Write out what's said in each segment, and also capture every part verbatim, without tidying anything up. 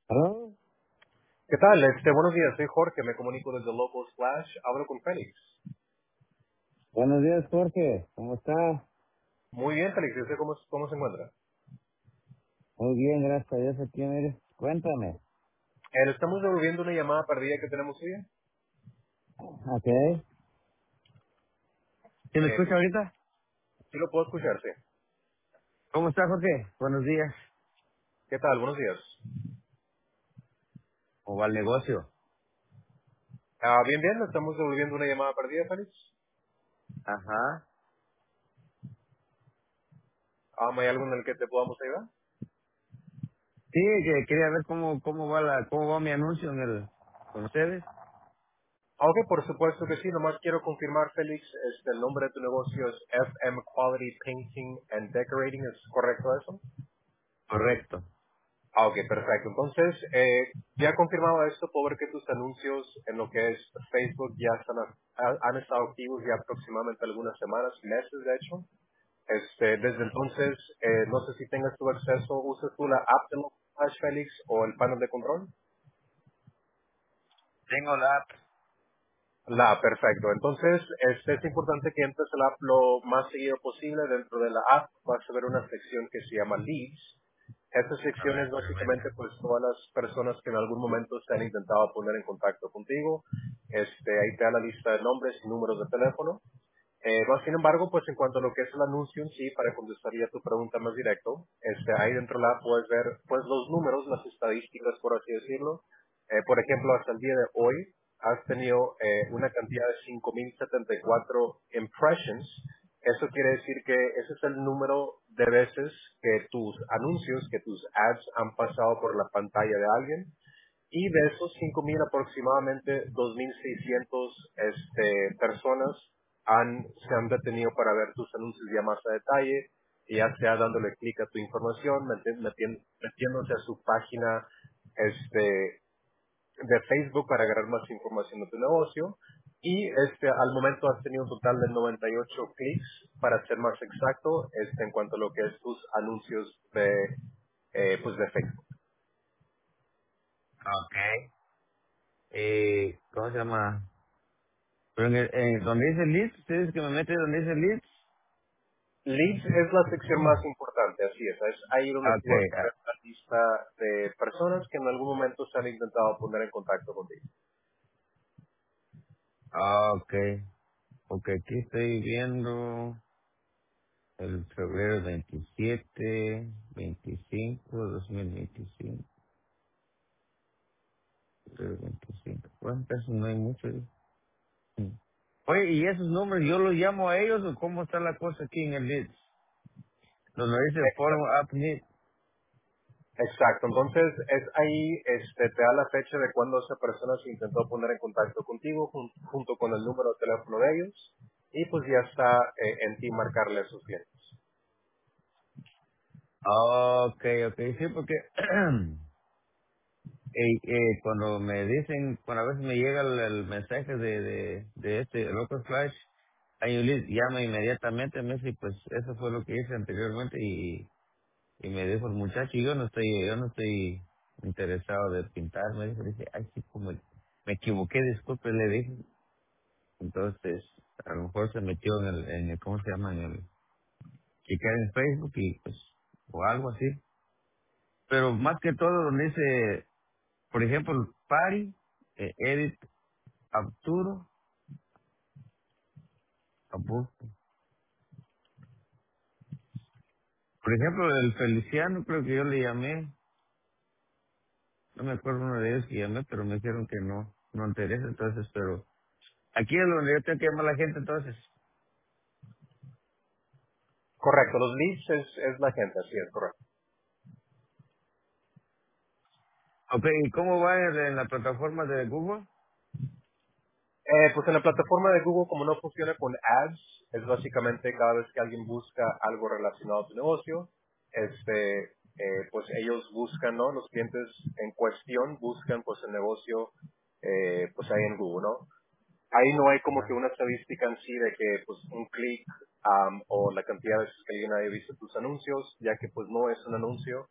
Aló. ¿Qué tal? Este, buenos días, soy Jorge, me comunico desde Local Splash, hablo con Félix. Buenos días, Jorge. ¿Cómo está? Muy bien, Félix, ¿y usted cómo, cómo se encuentra? Muy bien, gracias a Dios. Aquí, mire. Cuéntame. Eh, le estamos devolviendo una llamada perdida que tenemos hoy. Ok. ¿Sí me Eh, escucha ahorita? sí lo puedo escuchar, sí. ¿Cómo está, Jorge? Buenos días. ¿Qué tal? Buenos días. ¿Cómo va el negocio? Ah, bien, bien, le estamos devolviendo una llamada perdida, Félix. Ajá. Ah, ¿hay algo en el que te podamos ayudar? Sí, que quería ver cómo cómo va la cómo va mi anuncio en el con ustedes. Ah, ok, por supuesto que sí, nomás quiero confirmar, Félix, este, el nombre de tu negocio es F M Quality Painting and Decorating, ¿es correcto eso? Correcto. Ah, ok, perfecto. Entonces, eh, ya confirmado esto, puedo ver que tus anuncios en lo que es Facebook ya están, ha- han estado activos ya aproximadamente algunas semanas, meses de hecho. Este, desde entonces, eh, no sé si tengas tu acceso, usas tú la app de Flash Felix o el panel de control. Tengo la app. La, perfecto. Entonces, este, es importante que entres al app lo más seguido posible. Dentro de la app vas a ver una sección que se llama Leads. Esta A sección es ver, básicamente permítame. pues todas las personas que en algún momento se han intentado poner en contacto contigo. Este, ahí te da la lista de nombres y números de teléfono. Eh, más sin embargo, pues en cuanto a lo que es el anuncio en sí, para contestaría tu pregunta más directo, este, ahí dentro de la puedes ver pues los números, las estadísticas, por así decirlo. Eh, por ejemplo, hasta el día de hoy has tenido eh, una cantidad de cinco mil setenta y cuatro impressions. Eso quiere decir que ese es el número de veces que tus anuncios, que tus ads han pasado por la pantalla de alguien. Y de esos cinco mil aproximadamente dos mil seiscientos este, personas han, se han detenido para ver tus anuncios ya más a detalle, y ya sea dándole clic a tu información, meti- metien- metiéndose a su página este, de Facebook para agarrar más información de tu negocio. Y este, al momento has tenido un total de noventa y ocho clics, para ser más exacto, este, en cuanto a lo que es tus anuncios de, eh, pues de Facebook. Ok. Eh, ¿cómo se llama? Pero en el, en donde dice leads, ustedes que me mete donde dice leads. Leads es la sección más importante, así es. Es ahí donde tú vas a Ok. ver la lista de personas que en algún momento se han intentado poner en contacto contigo. Ah, ok. Porque aquí estoy viendo el febrero veintisiete, veinticinco, dos mil veinticinco, febrero veinticinco. Bueno, casi no hay mucho. ¿Eh? Sí. Oye, ¿y esos números yo los llamo a ellos o cómo está la cosa aquí en el leads? Donde dice Exa- follow up need. Exacto. Entonces, es ahí, este, te da la fecha de cuando esa persona se intentó poner en contacto contigo, jun- junto con el número de teléfono de ellos, y pues ya está eh, en ti marcarle a sus clientes. Ok, ok, sí, porque eh, eh, cuando me dicen, cuando a veces me llega el, el mensaje de, de, de este Local Flash, hay un lead, llama inmediatamente, me dice, pues eso fue lo que hice anteriormente y Y me dijo el muchacho, yo no estoy, yo no estoy interesado de pintar. Me dijo, dice, ay, sí, como me equivoqué, disculpe, le dije. Entonces, a lo mejor se metió en el, en el, ¿cómo se llama? En el, checar en Facebook y pues, o algo así. Pero más que todo, donde dice, por ejemplo, Pari, eh, Edit, Arturo, Augusto. Por ejemplo, el Feliciano, creo que yo le llamé, no me acuerdo uno de ellos que llamé, pero me dijeron que no, no interesa, entonces, pero aquí es donde yo tengo que llamar a la gente, entonces. Correcto. Los leads es, es la gente, así es, correcto. Ok, ¿y cómo va en, en la plataforma de Google? Eh, pues en la plataforma de Google, como no funciona con ads, es básicamente cada vez que alguien busca algo relacionado a tu negocio, este, eh, pues ellos buscan, ¿no? Los clientes en cuestión buscan, pues el negocio, eh, pues ahí en Google, ¿no? Ahí no hay como que Ajá. una estadística en sí de que, pues, un clic am, o la cantidad de veces que alguien haya visto tus anuncios, ya que, pues, no es un anuncio.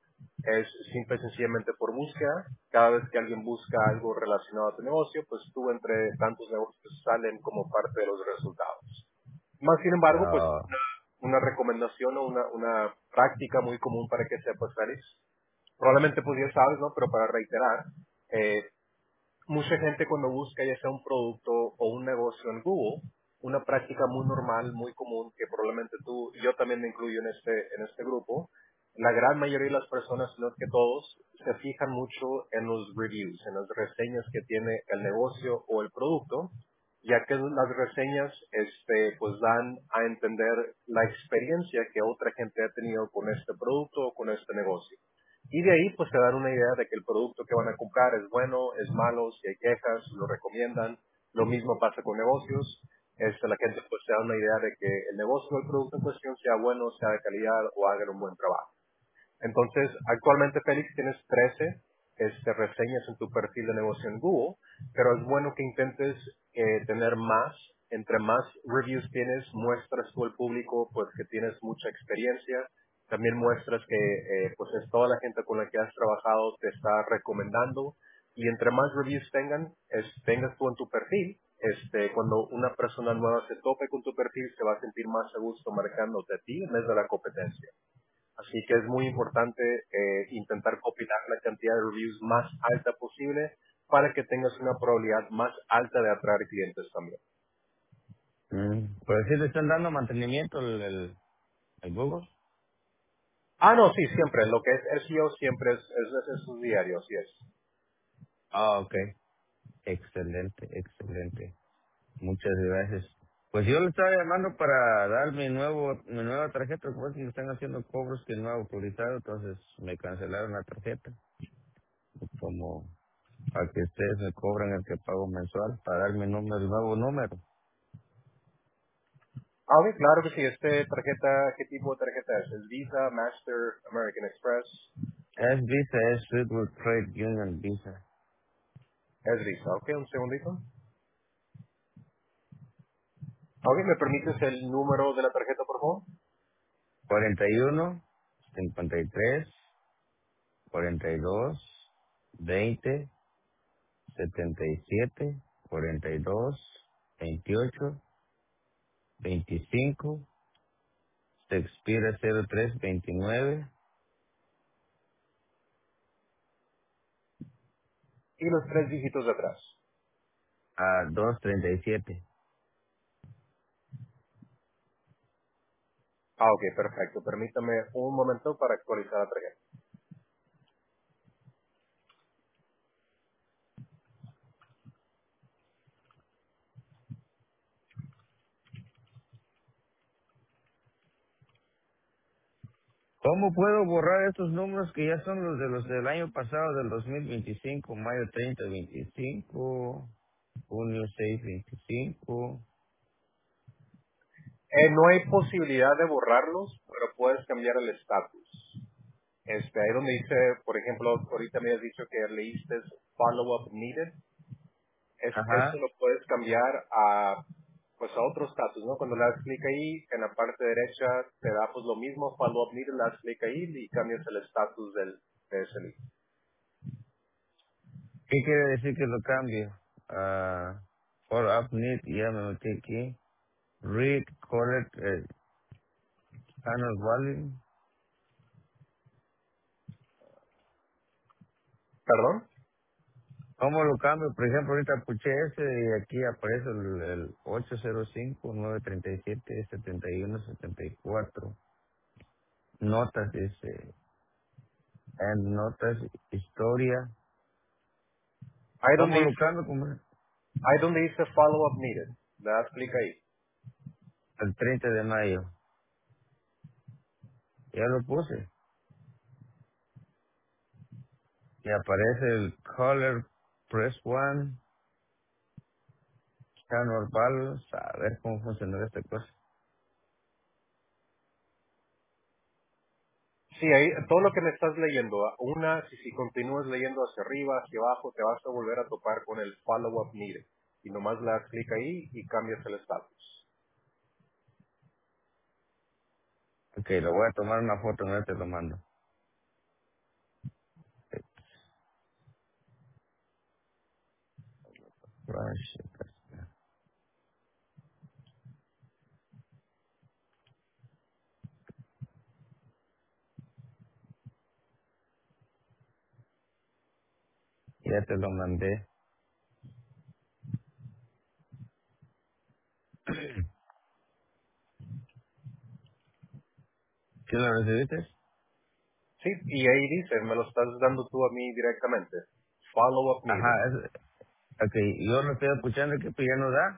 es simple y sencillamente por búsqueda. Cada vez que alguien busca algo relacionado a tu negocio, pues tú entre tantos negocios salen como parte de los resultados. Más sin embargo, pues Ah, una, una recomendación o una, una práctica muy común para que sepas, Félix, probablemente pues ya sabes, ¿no? Pero para reiterar, eh, mucha gente cuando busca ya sea un producto o un negocio en Google, una práctica muy normal, muy común, que probablemente tú, yo también me incluyo en este, en este grupo, la gran mayoría de las personas, si no es que todos, se fijan mucho en los reviews, en las reseñas que tiene el negocio o el producto, ya que las reseñas este, pues dan a entender la experiencia que otra gente ha tenido con este producto o con este negocio. Y de ahí pues se dan una idea de que el producto que van a comprar es bueno, es malo, si hay quejas, lo recomiendan. Lo mismo pasa con negocios. Este, la gente pues se da una idea de que el negocio o el producto en cuestión sea bueno, sea de calidad o hagan un buen trabajo. Entonces, actualmente, Félix, tienes trece este, reseñas en tu perfil de negocio en Google, pero es bueno que intentes eh, tener más. Entre más reviews tienes, muestras tú al público pues que tienes mucha experiencia. También muestras que eh, pues es toda la gente con la que has trabajado te está recomendando. Y entre más reviews tengan, es, tengas tú en tu perfil, este, cuando una persona nueva se tope con tu perfil, se va a sentir más a gusto marcándote a ti en vez de la competencia. Así que es muy importante eh, intentar copiar la cantidad de reviews más alta posible para que tengas una probabilidad más alta de atraer clientes también. mm, pues sí le están dando mantenimiento el, el, el Google. Ah, no, sí, siempre. Lo que es S E O siempre es, es, es su diario, así es. Ah, ok. Excelente, excelente. Muchas gracias. Pues yo le estaba llamando para dar mi nuevo, mi nueva tarjeta, porque me están haciendo cobros que no he autorizado, entonces me cancelaron la tarjeta. Como para que ustedes me cobren el que pago mensual, para dar mi número, el nuevo número. Ah, ok, claro que sí. Este tarjeta, ¿qué tipo de tarjeta es? ¿Es Visa, Master, American Express? Es Visa, es Federal Trade Union Visa. Es Visa. Ok, un segundito. Ok, ¿me permites el número de la tarjeta, por favor? cuarenta y uno, cincuenta y tres, cuarenta y dos, veinte, setenta y siete, cuarenta y dos, veintiocho, veinticinco, se expira cero tres veintinueve Y los tres dígitos de atrás. a dos treinta y siete. Ah, ok, perfecto. Permítame un momento para actualizar la tarjeta. ¿Cómo puedo borrar estos números que ya son los de los del año pasado, del dos mil veinticinco, mayo treinta veinticinco, junio seis veinticinco? Eh, no hay posibilidad de borrarlos, pero puedes cambiar el estatus. Este, ahí donde dice, por ejemplo, ahorita me has dicho que leíste follow-up needed. Es, eso Ajá. lo puedes cambiar a, pues a otro estatus, ¿no? Cuando le das clic ahí, en la parte derecha te da pues lo mismo, follow-up needed, le das clic ahí y cambias el estatus del, de ese lead. ¿Qué quiere decir que lo cambio? Ah, for up need, ya me metí aquí. Read, correct, eh, channel volume. ¿Perdón? ¿Cómo lo cambio? Por ejemplo, ahorita puché ese y aquí aparece el, el ocho cero cinco, nueve tres siete, siete uno siete cuatro. Notas, dice, and notas, historia. Ahí donde ¿Cómo lo dice, cambio? Como ahí donde dice follow-up needed, le das clic ahí. el treinta de mayo. Ya lo puse. Y aparece el color, press one, channel balance. A ver cómo funciona esta cosa. Sí, ahí, todo lo que me estás leyendo, una, si, si continúas leyendo hacia arriba, hacia abajo, te vas a volver a topar con el follow-up needed. Y nomás le das clic ahí y cambias el estatus. Ok, lo voy a tomar una foto, no te lo mando. shit. Ya te lo mandé. ¿Sí lo recibiste? Sí, y ahí dice, me lo estás dando tú a mí directamente. Follow up Ajá, needed. es, ok, yo lo estoy escuchando que pues ya no da.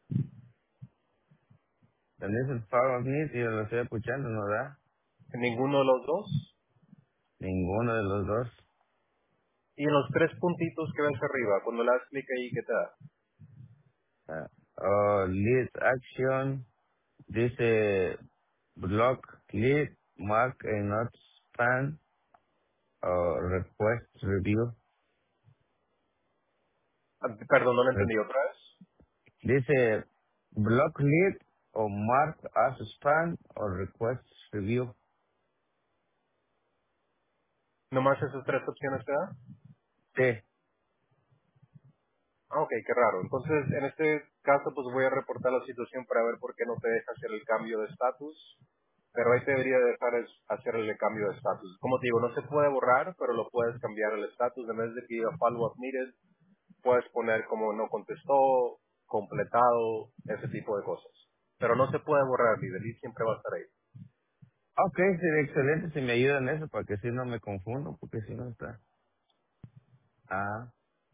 Tenés el Power of Need y yo lo estoy escuchando, no da. Ninguno de los dos. Ninguno de los dos. Y en los tres puntitos que ves arriba, cuando le das clic ahí, ¿qué te da? Ah, oh, lead action, dice block lead, mark and not span, o request review. Ah, perdón, no lo Re- entendí otra vez. dice block lead o mark as spam o request review. Nomás esas tres opciones te da. Sí. Ah, ok, qué raro. Entonces, en este caso, pues voy a reportar la situación para ver por qué no te deja hacer el cambio de estatus. Pero ahí te debería dejar es- hacer el cambio de estatus. Como te digo, no se puede borrar, pero lo puedes cambiar el estatus. En vez de que diga follow up needed, puedes poner como no contestó, completado, ese tipo de cosas. Pero no se puede borrar, líder, y siempre va a estar ahí. Ok, sería excelente si me ayudan en eso, para que si no me confundo, porque si no está. Ah,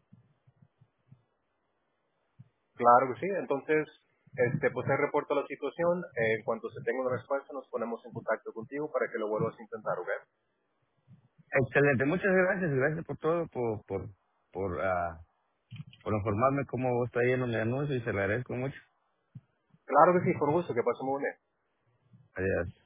Claro que sí. Entonces, este, pues te reporto la situación. Eh, en cuanto se tenga una respuesta, nos ponemos en contacto contigo para que lo vuelvas a intentar, ¿ok? excelente. Muchas gracias, gracias por todo, por, por, por, ah, por informarme cómo está yendo mi anuncio y se lo agradezco mucho. Claro que sí, con gusto. Que pasemos muy bien. Adiós.